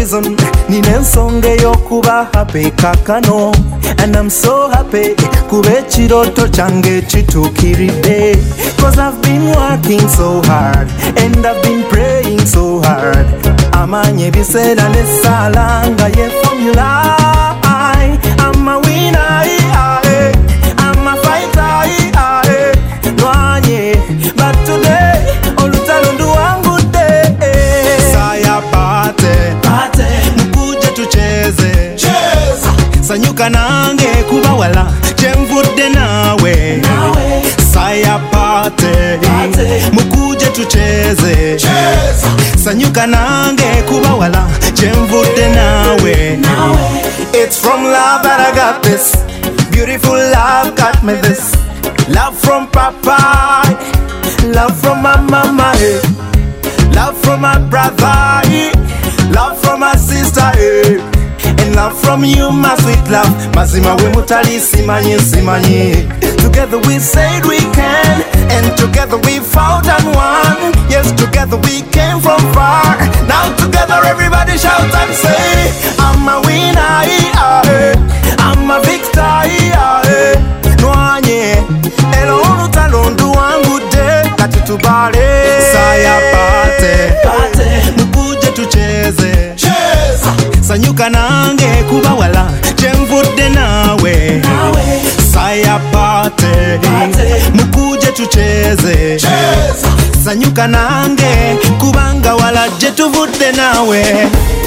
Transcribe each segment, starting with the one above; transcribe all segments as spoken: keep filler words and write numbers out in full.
reason ninensonge yokuba happy kakano, and I'm so happy kube chiroto change chitukiride. Cause I've been working so hard and I've been praying so hard. Amanye bisela nesalanga ye formula. I'm a winner, I'm a fighter, Nwanye. But today, olutalundu wangu de. Saya pate, pate, mkuje tucheze, cheza. Sanyuka nange kuba wala, jemvude nawe, nawe. Saya pate, pate, mkuje tucheze, cheza. Sanyuka nange kuba wala, jemvude nawe, nawe. It's from love that I got this. Beautiful love got me this. Love from Papa, love from my mama, eh. Love from my brother, eh. Love from my sister, eh. And love from you, my sweet love. Mazima we mutali simanyi simanyi. Together we said we can, and together we fought and won. Yes, together we came from far. Now together everybody shout and say, I'm a winner, eh. I'm a victor, eh. Nwanye, elo unutalondu wangu de, katitubale. Saya pate, pate, mkuje tucheze, cheza. Sanyuka nange kuba wala, jemvude nawe, nawe. Saya pate, pate, mkuje tucheze, cheza. Sanyuka nange kubanga wala jetuvude nawe.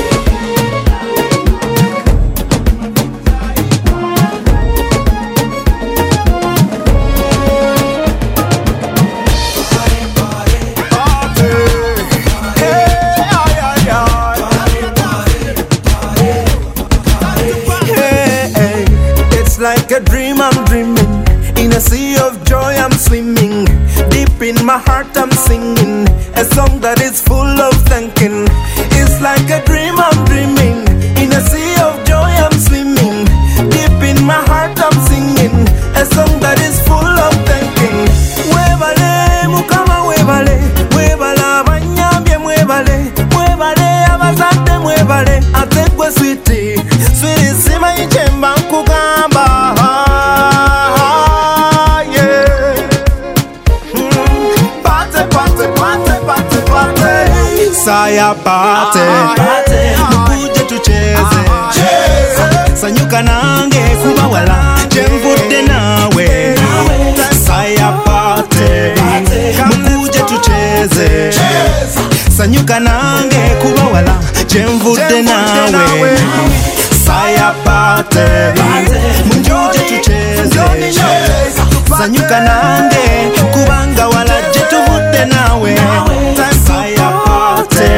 Like a dream I'm dreaming, in a sea of joy I'm swimming. Deep in my heart I'm singing a song that is full of thanking. It's like a dream I'm dreaming, in a sea of joy I'm swimming. Deep in my heart I'm singing a song that is full of thanking. Webale mukama webale, webala banyambye mwebale, mwebale abazadde mwebale. Atekwe sweetie, sweetie sima ichemba nkugamba. Saya pate, pate, mkuje tucheze, cheza. Sanyuka nange kuba wala, jemvude nawe, nawe. Saya pate, pate, mkuje tucheze, cheza. Sanyuka nange kuba wala, jemvude nawe. Saya pate, pate, mkuje tucheze, cheza. Sanyuka nange kubanga wala jetuvude nawe.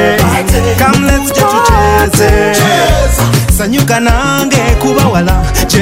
Come let's get to chase. Sanyuka nange kuba wala